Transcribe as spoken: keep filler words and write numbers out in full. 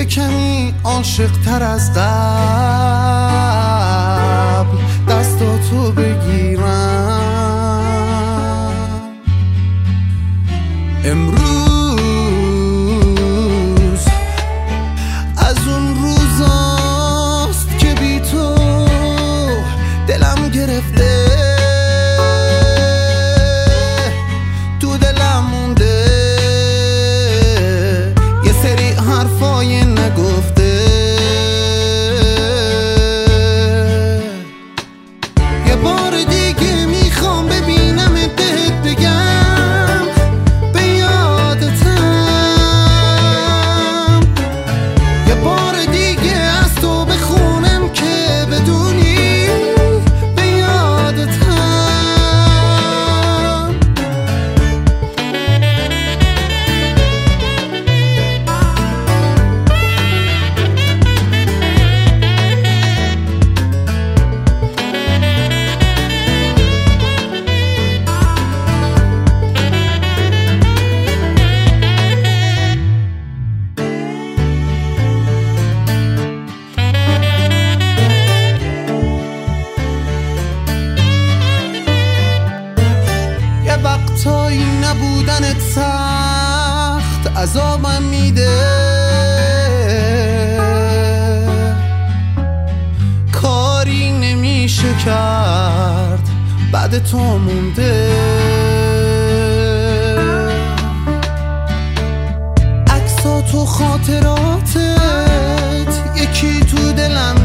یه کمی عاشق تر از قبل دستاتو بگیرم. امروز از اون روزاست که بی تو دلم گرفته، تو دلم مونده یه سری حرفای نگفته. یه بار دیگه میخوام ببینم بهت بگم به یادتم، یه بار دیگه از تو بخونم که بدونی به یادتم. وقتایی نبودنت سخت عذابم میده، کاری نمیشه کرد بعد تو مونده. عکسات و خاطراتت یکی تو دلم